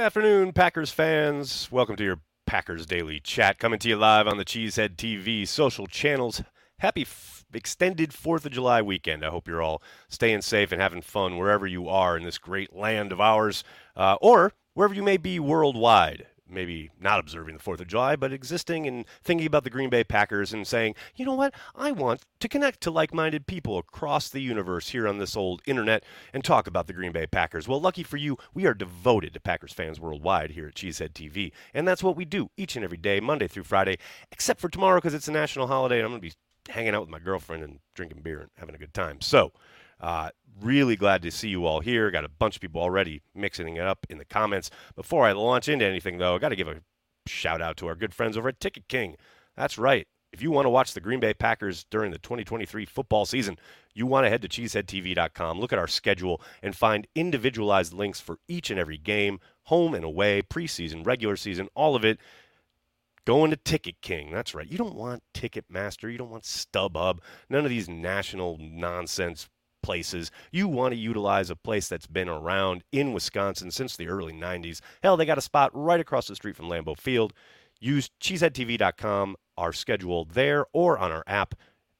afternoon, Packers fans. Welcome to your Packers Daily Chat, coming to you live on the Cheesehead TV social channels. Happy extended 4th of July weekend. I hope you're all staying safe and having fun wherever you are in this great land of ours, or wherever you may be worldwide. Maybe not observing the 4th of July, but existing and thinking about the Green Bay Packers and saying, you know what, I want to connect to like-minded people across the universe here on this old internet and talk about the Green Bay Packers. Well, lucky for you, we are devoted to Packers fans worldwide here at Cheesehead TV, and that's what we do each and every day, Monday through Friday, except for tomorrow because it's a national holiday and I'm going to be hanging out with my girlfriend and drinking beer and having a good time. So, really glad to see you all here. Got a bunch of people already mixing it up in the comments. Before I launch into anything, though, I got to give a shout out to our good friends over at Ticket King. That's right. If you want to watch the Green Bay Packers during the 2023 football season, you want to head to cheeseheadtv.com, look at our schedule, and find individualized links for each and every game, home and away, preseason, regular season, all of it. Going to Ticket King. That's right. You don't want Ticketmaster. You don't want StubHub. None of these national nonsense places. You want to utilize a place that's been around in Wisconsin since the early 90s. Hell, they got a spot right across the street from Lambeau Field. Use cheeseheadtv.com, our schedule there, or on our app,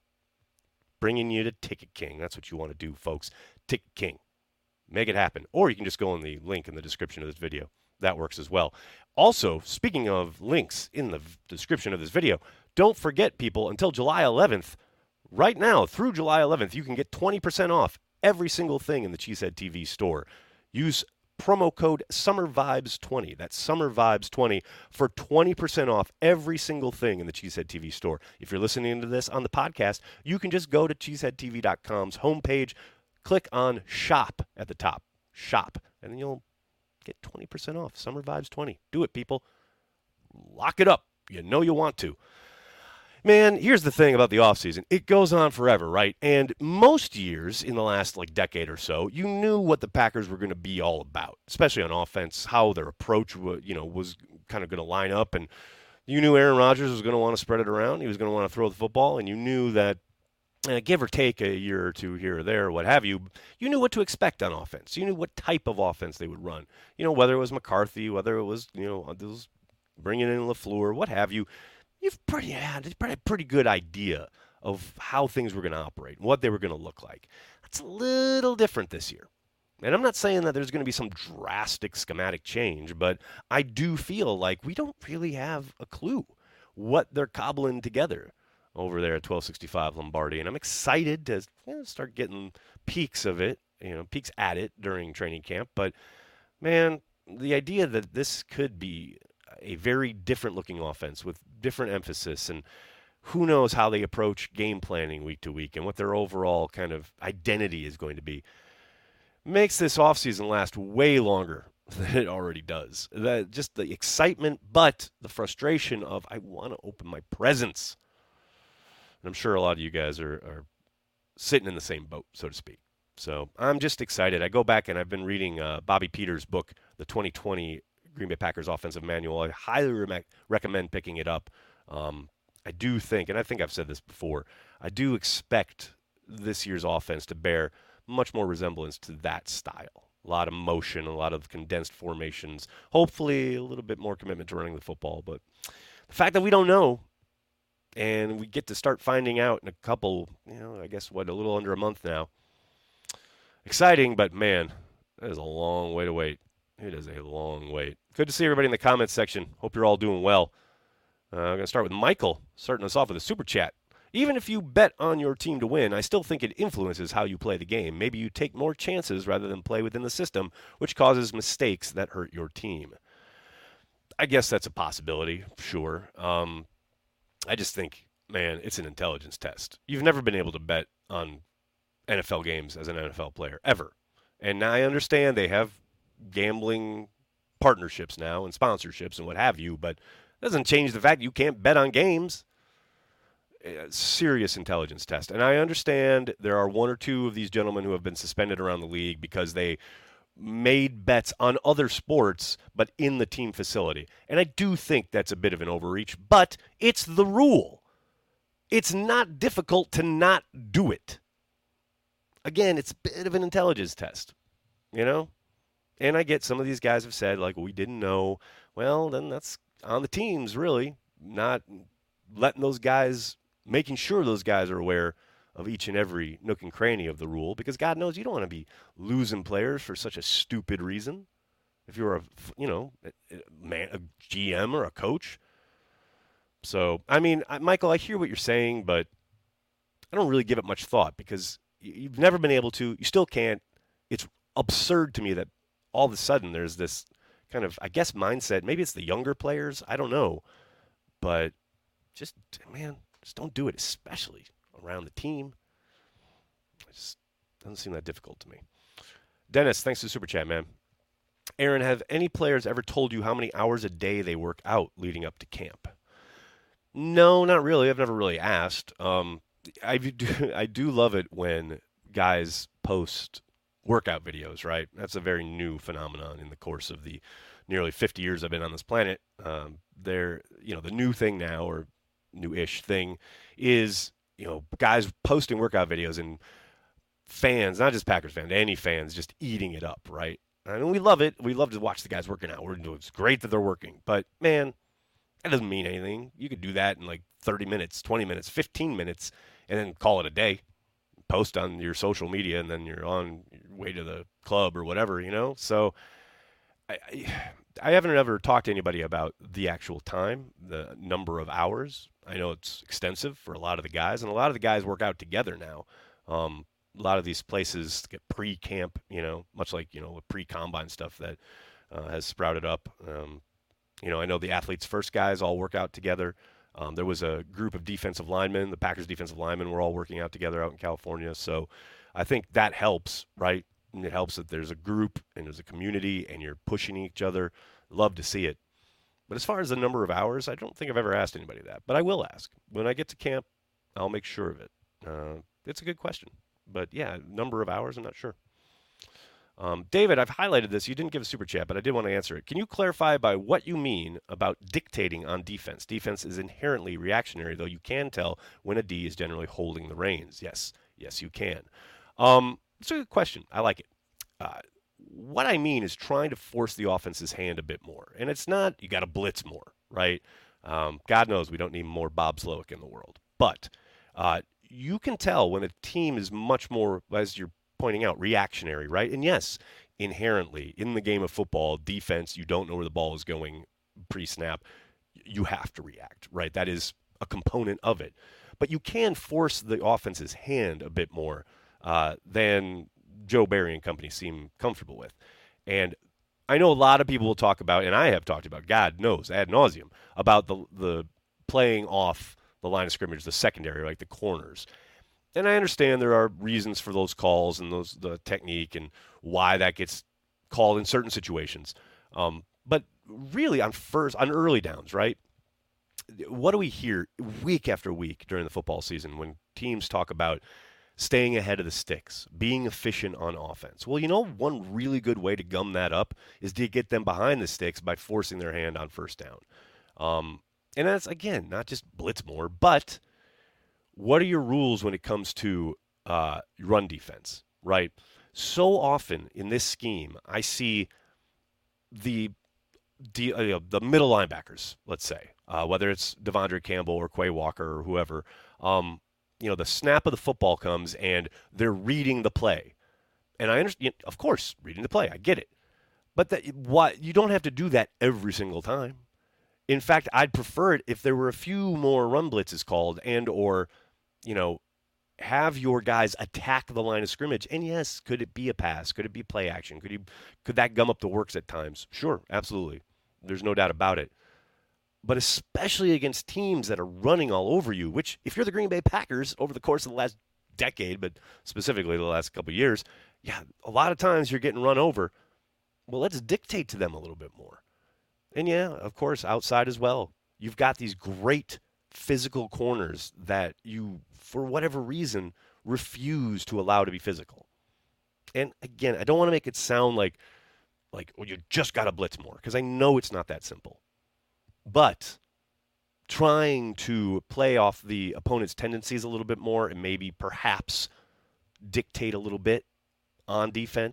bringing you to Ticket King. That's what you want to do, folks. Ticket King. Make it happen. Or you can just go on the link in the description of this video. That works as well. Also, speaking of links in the description of this video, don't forget, people, until July 11th, right now, through July 11th, you can get 20% off every single thing in the Cheesehead TV store. Use promo code SummerVibes20. That's SummerVibes20 for 20% off every single thing in the Cheesehead TV store. If you're listening to this on the podcast, you can just go to cheeseheadtv.com's homepage, click on Shop at the top. Shop. And then you'll get 20% off. SummerVibes20. Do it, people. Lock it up. You know you want to. Man, here's the thing about the offseason. It goes on forever, right? And most years in the last decade or so, you knew what the Packers were going to be all about, especially on offense, how their approach was kind of going to line up. And you knew Aaron Rodgers was going to want to spread it around. He was going to want to throw the football. And you knew that give or take a year or two here or there, what have you, you knew what to expect on offense. You knew what type of offense they would run. Whether it was McCarthy, whether it was, bringing in LaFleur, what have you. You've had a pretty good idea of how things were going to operate and what they were going to look like. That's a little different this year. And I'm not saying that there's going to be some drastic schematic change, but I do feel like we don't really have a clue what they're cobbling together over there at 1265 Lombardi. And I'm excited to start getting peeks of it, peeks at it during training camp. But, man, the idea that this could be a very different looking offense with different emphasis, and who knows how they approach game planning week to week and what their overall kind of identity is going to be, makes this offseason last way longer than it already does. Just the excitement, but the frustration of I want to open my presents. And I'm sure a lot of you guys are sitting in the same boat, so to speak. So I'm just excited. I go back and I've been reading Bobby Peters' book, The 2020 Green Bay Packers Offensive Manual. I highly recommend picking it up. I do think, and I think I've said this before, I do expect this year's offense to bear much more resemblance to that style. A lot of motion, a lot of condensed formations, hopefully a little bit more commitment to running the football. But the fact that we don't know, and we get to start finding out in a couple, I guess, a little under a month now. Exciting, but man, that is a long way to wait. It is a long wait. Good to see everybody in the comments section. Hope you're all doing well. I'm going to start with Michael, starting us off with a super chat. Even if you bet on your team to win, I still think it influences how you play the game. Maybe you take more chances rather than play within the system, which causes mistakes that hurt your team. I guess that's a possibility, sure. I just think, man, it's an intelligence test. You've never been able to bet on NFL games as an NFL player, ever. And now I understand they have gambling partnerships now and sponsorships and what have you, but it doesn't change the fact you can't bet on games. Serious intelligence test. And I understand there are one or two of these gentlemen who have been suspended around the league because they made bets on other sports but in the team facility. And I do think that's a bit of an overreach, but it's the rule. It's not difficult to not do it. Again, it's a bit of an intelligence test, And I get some of these guys have said, like, we didn't know. Well, then that's on the teams, really, not letting those guys, making sure those guys are aware of each and every nook and cranny of the rule, because God knows you don't want to be losing players for such a stupid reason. If you're a GM or a coach. So, I mean, Michael, I hear what you're saying, but I don't really give it much thought because you've never been able to. You still can't. It's absurd to me that all of a sudden there's this kind of, I guess, mindset. Maybe it's the younger players. I don't know. But just, man, just don't do it, especially around the team. It just doesn't seem that difficult to me. Dennis, thanks for the super chat, man. Aaron, have any players ever told you how many hours a day they work out leading up to camp? No, not really. I've never really asked. I do love it when guys post workout videos, right? That's a very new phenomenon in the course of the nearly 50 years I've been on this planet. The new thing now, or new-ish thing, is, guys posting workout videos and fans, not just Packers fans, any fans just eating it up, right? And we love it. We love to watch the guys working out. It's great that they're working. But, man, that doesn't mean anything. You could do that in like 30 minutes, 20 minutes, 15 minutes, and then call it a day. Post on your social media, and then you're on your way to the club or whatever, So I haven't ever talked to anybody about the actual time, the number of hours. I know it's extensive for a lot of the guys, and a lot of the guys work out together now. A lot of these places get pre-camp, much like, pre-combine stuff that has sprouted up. I know the Athletes First guys all work out together. There was a group of defensive linemen. The Packers defensive linemen were all working out together out in California. So I think that helps, right? And it helps that there's a group and there's a community and you're pushing each other. Love to see it. But as far as the number of hours, I don't think I've ever asked anybody that. But I will ask. When I get to camp, I'll make sure of it. It's a good question. But, yeah, number of hours, I'm not sure. David, I've highlighted this. You didn't give a super chat, but I did want to answer it. Can you clarify by what you mean about dictating on defense? Defense is inherently reactionary, though you can tell when a D is generally holding the reins. Yes, you can. It's a good question. I like it. What I mean is trying to force the offense's hand a bit more. And it's not, you got to blitz more, right? God knows we don't need more Bob Slowick in the world. But you can tell when a team is much more, as you're pointing out, reactionary, right? And yes, inherently, in the game of football, defense, you don't know where the ball is going pre-snap. You have to react, right? That is a component of it. But you can force the offense's hand a bit more than Joe Barry and company seem comfortable with. And I know a lot of people will talk about, and I have talked about, God knows, ad nauseum, about the playing off the line of scrimmage, the secondary, like the corners. And I understand there are reasons for those calls and the technique and why that gets called in certain situations. But really on early downs, right? What do we hear week after week during the football season when teams talk about staying ahead of the sticks, being efficient on offense? Well, one really good way to gum that up is to get them behind the sticks by forcing their hand on first down. And that's, again, not just blitz more, but what are your rules when it comes to run defense, right? So often in this scheme, I see the middle linebackers, let's say, whether it's Devondre Campbell or Quay Walker or whoever, the snap of the football comes and they're reading the play. And I understand, of course, reading the play, I get it. But you don't have to do that every single time. In fact, I'd prefer it if there were a few more run blitzes called or have your guys attack the line of scrimmage. And yes, could it be a pass? Could it be play action? Could that gum up the works at times? Sure, absolutely. There's no doubt about it. But especially against teams that are running all over you, which if you're the Green Bay Packers over the course of the last decade, but specifically the last couple of years, yeah, a lot of times you're getting run over. Well, let's dictate to them a little bit more. And yeah, of course, outside as well. You've got these great physical corners that you, for whatever reason, refuse to allow to be physical. And again, I don't want to make it sound like you just got to blitz more, because I know it's not that simple. But trying to play off the opponent's tendencies a little bit more and maybe perhaps dictate a little bit on defense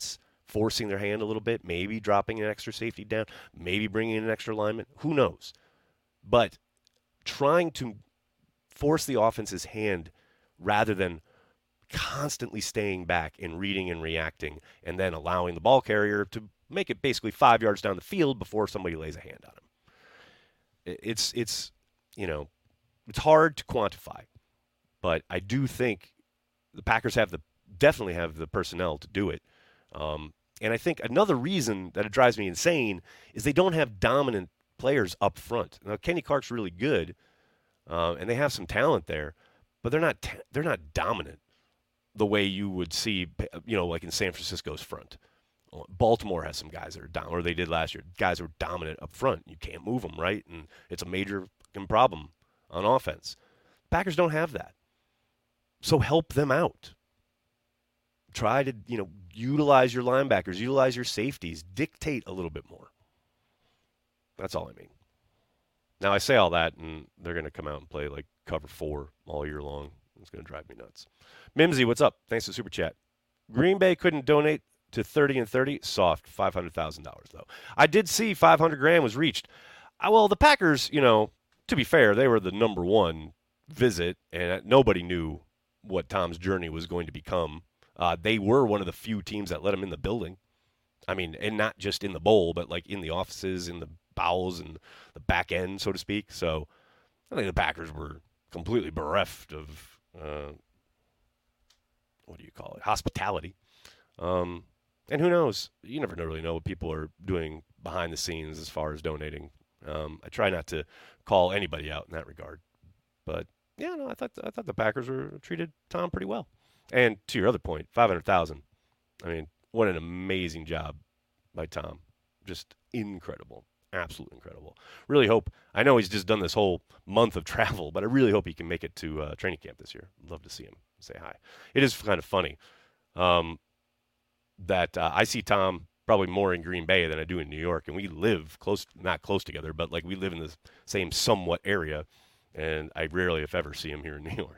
forcing their hand a little bit, maybe dropping an extra safety down, maybe bringing in an extra lineman. Who knows? But trying to force the offense's hand rather than constantly staying back and reading and reacting and then allowing the ball carrier to make it basically 5 yards down the field before somebody lays a hand on him. It's you know, it's hard to quantify, but I do think the Packers definitely have the personnel to do it. And I think another reason that it drives me insane is they don't have dominant players up front. Now Kenny Clark's really good, and they have some talent there, but they're not dominant the way you would see, like in San Francisco's front. Baltimore has some guys that are dominant, or they did last year. Guys who are dominant up front. You can't move them, right? And it's a major problem on offense. Packers don't have that. So help them out. Try to, utilize your linebackers, utilize your safeties, dictate a little bit more. That's all I mean. Now, I say all that, and they're going to come out and play like cover 4 all year long. It's going to drive me nuts. Mimsy, what's up? Thanks for the super chat. Green Bay couldn't donate to 30 and 30. Soft, $500,000, though. I did see $500,000 was reached. Well, the Packers, to be fair, they were the number one visit, and nobody knew what Tom's journey was going to become. They were one of the few teams that let him in the building. I mean, and not just in the bowl, but like in the offices, in the bowels, and the back end, so to speak. So I think the Packers were completely bereft of, hospitality. And who knows? You never really know what people are doing behind the scenes as far as donating. I try not to call anybody out in that regard. But, I thought the Packers treated Tom pretty well. And to your other point, $500,000. I mean, what an amazing job by Tom. Just incredible. Absolutely incredible. Really hope, I know he's just done this whole month of travel, but I really hope he can make it to training camp this year. I'd love to see him say hi. It is kind of funny that I see Tom probably more in Green Bay than I do in New York, and we live not close together, but like we live in the same somewhat area, and I rarely, if ever, see him here in New York.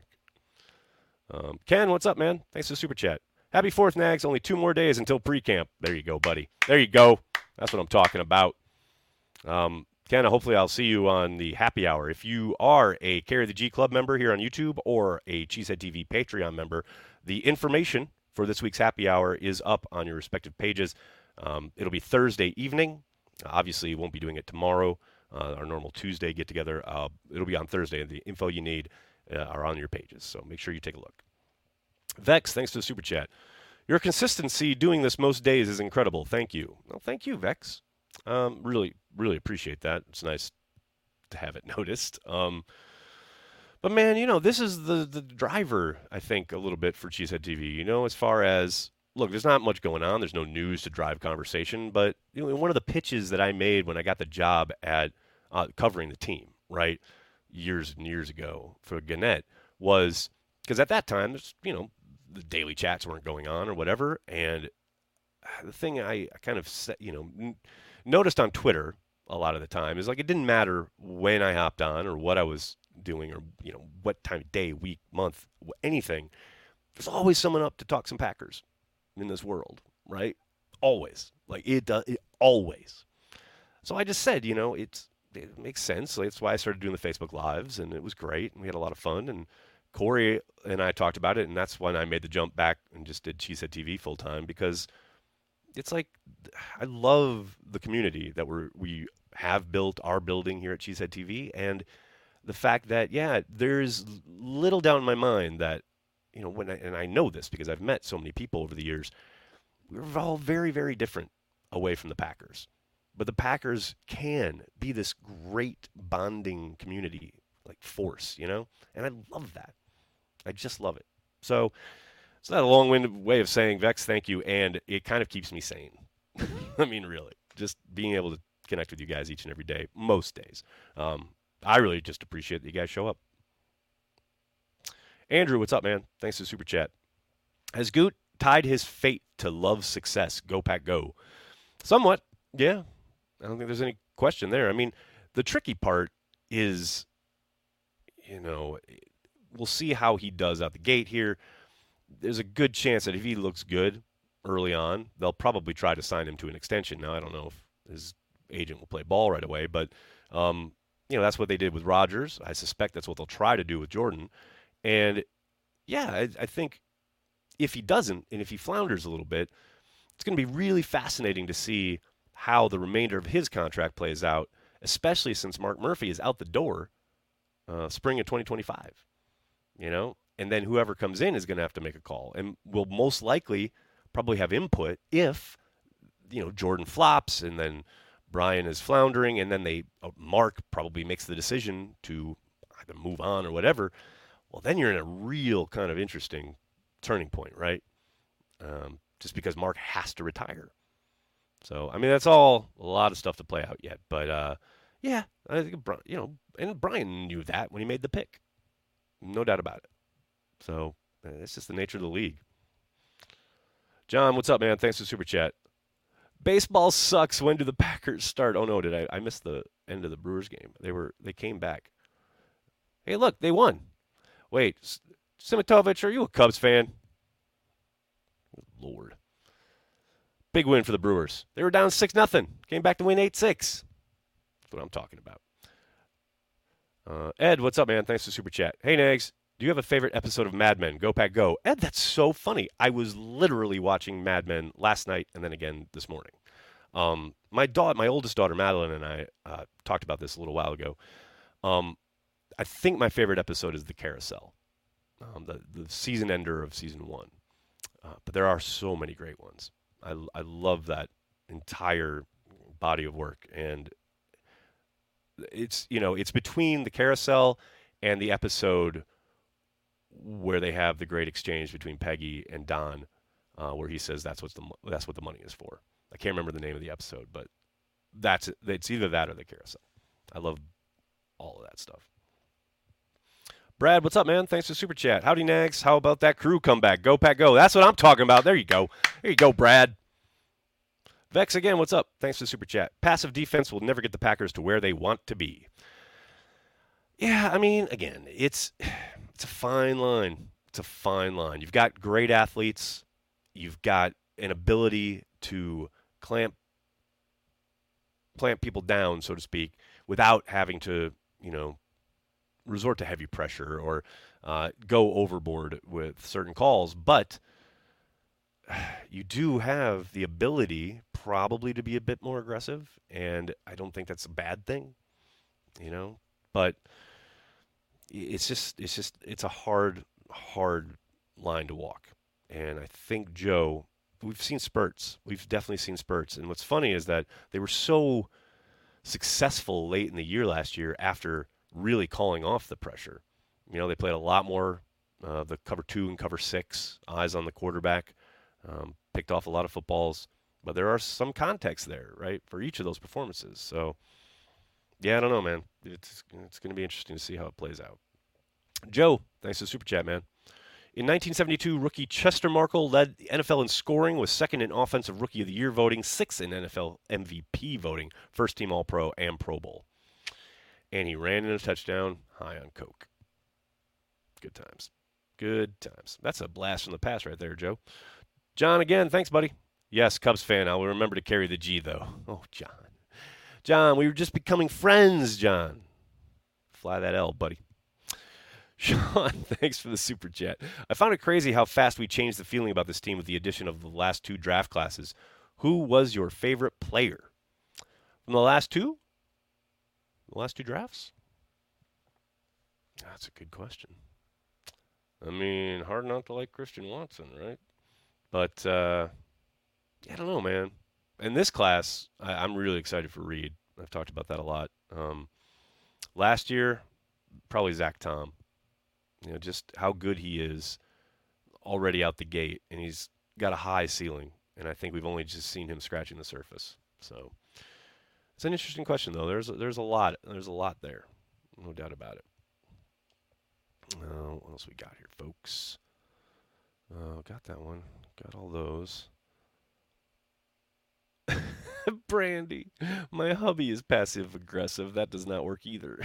Ken, what's up, man? Thanks for the super chat. Happy 4th, Nags. Only 2 more days until pre-camp. There you go, buddy. There you go. That's what I'm talking about. Ken, hopefully I'll see you on the happy hour. If you are a Carry the G Club member here on YouTube or a Cheesehead TV Patreon member, the information for this week's happy hour is up on your respective pages. It'll be Thursday evening. Obviously, won't be doing it tomorrow, our normal Tuesday get-together. It'll be on Thursday. The info you need are on your pages, so make sure you take a look. Vex, thanks for the super chat. Your consistency doing this most days is incredible. Thank you. Well, thank you, Vex. Really, really appreciate that. It's nice to have it noticed. But man, this is the driver, I think, a little bit for Cheesehead TV. As far as, look, there's not much going on. There's no news to drive conversation. But one of the pitches that I made when I got the job at covering the team, right, years and years ago for Gannett was, because at that time, the daily chats weren't going on or whatever. And the thing I kind of noticed on Twitter a lot of the time is like it didn't matter when I hopped on or what I was doing or what time of day, week, month, anything. There's always someone up to talk some Packers in this world, right? Always. Like it always. So I just said, it makes sense. That's why I started doing the Facebook Lives, and it was great, and we had a lot of fun. And Corey and I talked about it, and that's when I made the jump back and just did Cheesehead TV full time because it's like I love the community that we have built, are building here at Cheesehead TV, and the fact that there's little doubt in my mind that and I know this because I've met so many people over the years, we're all very, very different away from the Packers, but the Packers can be this great bonding community like force, and I love that. I just love it. So it's not a long-winded way of saying, Vex, thank you, and it kind of keeps me sane. I mean, really, just being able to connect with you guys each and every day, most days. I really just appreciate that you guys show up. Andrew, what's up, man? Thanks for the super chat. Has Goot tied his fate to Love's success? Go Pack Go. Somewhat, yeah. I don't think there's any question there. I mean, the tricky part is, we'll see how he does out the gate here. There's a good chance that if he looks good, early on. They'll probably try to sign him to an extension. Now, I don't know if his agent will play ball right away, but that's what they did with Rodgers. I suspect that's what they'll try to do with Jordan. And yeah, I think if he doesn't, and if he flounders a little bit, it's going to be really fascinating to see how the remainder of his contract plays out, especially since Mark Murphy is out the door spring of 2025. And then whoever comes in is going to have to make a call and will most likely probably have input if, Jordan flops and then Brian is floundering and then Mark probably makes the decision to either move on or whatever. Well, then you're in a real kind of interesting turning point, right? Just because Mark has to retire. So, I mean, that's all a lot of stuff to play out yet. But, yeah, I think, and Brian knew that when he made the pick. No doubt about it. So, it's just the nature of the league. John, what's up, man? Thanks for the super chat. Baseball sucks. When do the Packers start? Oh, no, did I missed the end of the Brewers game. They came back. Hey, look, they won. Wait, Simitovich, are you a Cubs fan? Lord. Big win for the Brewers. They were down 6-0. Came back to win 8-6. That's what I'm talking about. Ed, what's up, man? Thanks for the super chat. Hey, Nags, do you have a favorite episode of Mad Men? Go Pack Go. Ed, that's so funny. I was literally watching Mad Men last night and then again this morning. My oldest daughter, Madeline, and I talked about this a little while ago. I think my favorite episode is the Carousel, the season ender of season 1. But there are so many great ones. I love that entire body of work, and it's between the Carousel and the episode where they have the great exchange between Peggy and Don, where he says that's what the money is for. I can't remember the name of the episode, but it's either that or the Carousel. I love all of that stuff. Brad, what's up, man? Thanks for the super chat. Howdy, Nags. How about that crew comeback? Go Pack Go. That's what I'm talking about. There you go. There you go, Brad. Vex again, what's up? Thanks for the super chat. Passive defense will never get the Packers to where they want to be. Yeah, I mean, again, it's a fine line. It's a fine line. You've got great athletes. You've got an ability to clamp people down, so to speak, without having to, resort to heavy pressure or go overboard with certain calls. But you do have the ability probably to be a bit more aggressive, and I don't think that's a bad thing, But it's a hard line to walk. And I think Joe, we've seen spurts. We've definitely seen spurts. And what's funny is that they were so successful late in the year last year after really calling off the pressure. They played a lot more the cover 2 and cover 6, eyes on the quarterback, picked off a lot of footballs. But there are some context there, right, for each of those performances. So, yeah, I don't know, man. It's going to be interesting to see how it plays out. Joe, thanks for the super chat, man. In 1972, rookie Chester Markle led the NFL in scoring, was second in Offensive Rookie of the Year voting, sixth in NFL MVP voting, first team All-Pro and Pro Bowl. And he ran in a touchdown high on coke. Good times. Good times. That's a blast from the past right there, Joe. John, again, thanks, buddy. Yes, Cubs fan. I will remember to carry the G, though. Oh, John. John, we were just becoming friends, John. Fly that L, buddy. Sean, thanks for the super chat. I found it crazy how fast we changed the feeling about this team with the addition of the last 2 draft classes. Who was your favorite player from the last 2? The last 2 drafts? That's a good question. I mean, hard not to like Christian Watson, right? But, I don't know, man. In this class, I'm really excited for Reed. I've talked about that a lot. Last year, probably Zach Tom. Just how good he is already out the gate, and he's got a high ceiling, and I think we've only just seen him scratching the surface. So it's an interesting question, though. There's a lot there, no doubt about it. What else we got here, folks? Got that one. Got all those. Brandy, my hubby is passive aggressive. That does not work either.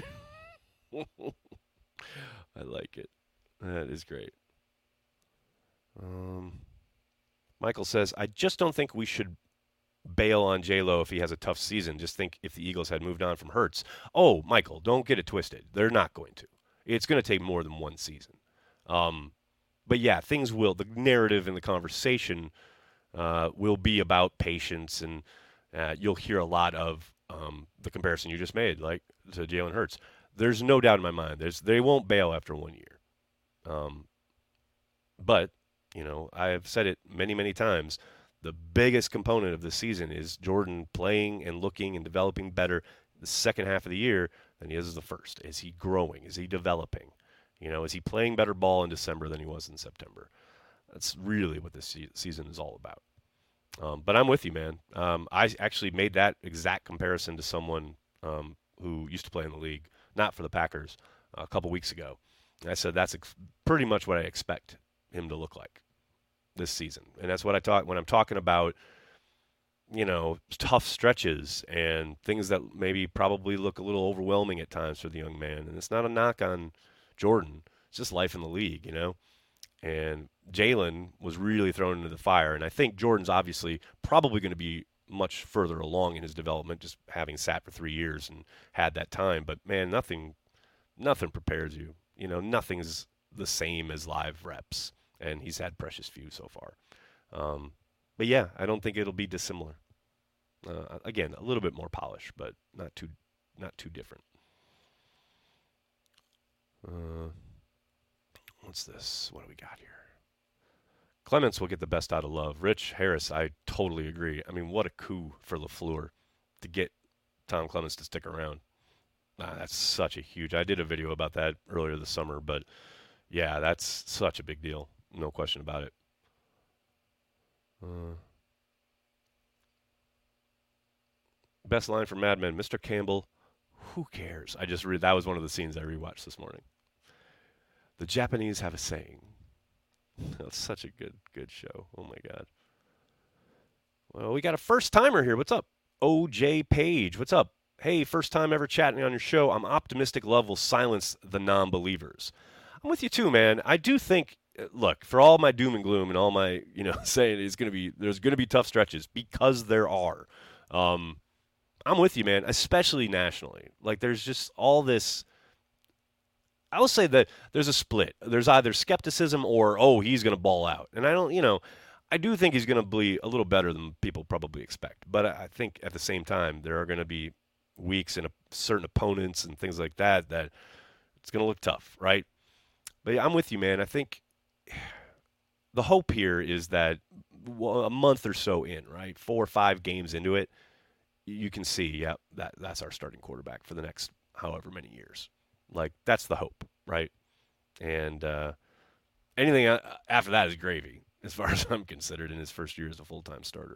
I like it. That is great. Michael says, I just don't think we should bail on J-Lo if he has a tough season. Just think if the Eagles had moved on from Hurts. Oh, Michael, don't get it twisted. They're not going to. It's going to take more than one season. But yeah, things will. The narrative and the conversation will be about patience, and you'll hear a lot of the comparison you just made, like to Jalen Hurts. There's no doubt in my mind. They won't bail after 1 year. But I have said it many, many times. The biggest component of the season is Jordan playing and looking and developing better the second half of the year than he is the first. Is he growing? Is he developing? Is he playing better ball in December than he was in September? That's really what this season is all about. But I'm with you, man. I actually made that exact comparison to someone who used to play in the league, not for the Packers, a couple weeks ago. And I said that's pretty much what I expect him to look like this season. And that's what I talk when I'm talking about, tough stretches and things that maybe probably look a little overwhelming at times for the young man. And it's not a knock on Jordan. It's just life in the league, And Jalen was really thrown into the fire. And I think Jordan's obviously probably going to be much further along in his development, just having sat for 3 years and had that time. But, man, nothing prepares you. Nothing's the same as live reps. And he's had precious few so far. But, yeah, I don't think it'll be dissimilar. Again, a little bit more polished, but not too different. What's this? What do we got here? Clements will get the best out of Love. Rich Harris, I totally agree. I mean, what a coup for LaFleur to get Tom Clements to stick around. That's such a huge. I did a video about that earlier this summer, but yeah, that's such a big deal. No question about it. Best line from Mad Men, Mr. Campbell, who cares? That was one of the scenes I rewatched this morning. The Japanese have a saying. That's such a good show. Oh my God. Well, we got a first timer here. What's up? OJ Page. What's up? Hey, first time ever chatting on your show. I'm optimistic love will silence the non-believers. I'm with you too, man. I do think, look, for all my doom and gloom and all my, saying there's going to be tough stretches, because there are. I'm with you, man, especially nationally. Like, there's just all this. I will say that there's a split. There's either skepticism or, he's going to ball out. And I do think he's going to be a little better than people probably expect. But I think at the same time, there are going to be weeks and certain opponents and things like that it's going to look tough, right? But I'm with you, man. I think the hope here is that a month or so in, right, 4 or 5 games into it, you can see, that's our starting quarterback for the next however many years. Like, that's the hope, right? And anything after that is gravy, as far as I'm considered, in his first year as a full-time starter.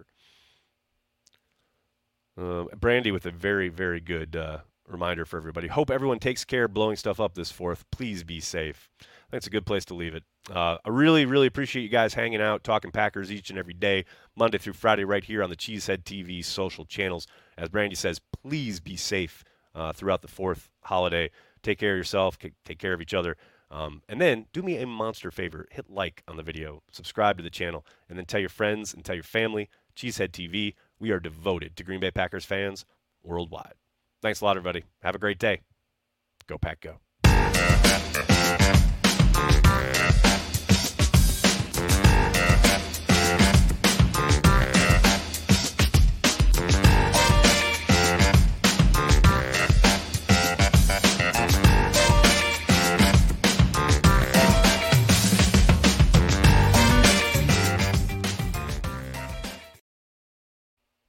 Brandy with a very, very good reminder for everybody. Hope everyone takes care blowing stuff up this 4th. Please be safe. I think it's a good place to leave it. I really, really appreciate you guys hanging out, talking Packers each and every day, Monday through Friday, right here on the Cheesehead TV social channels. As Brandy says, please be safe throughout the 4th holiday. Take care of yourself. Take care of each other. And then do me a monster favor. Hit like on the video. Subscribe to the channel. And then tell your friends and tell your family. Cheesehead TV. We are devoted to Green Bay Packers fans worldwide. Thanks a lot, everybody. Have a great day. Go Pack, go.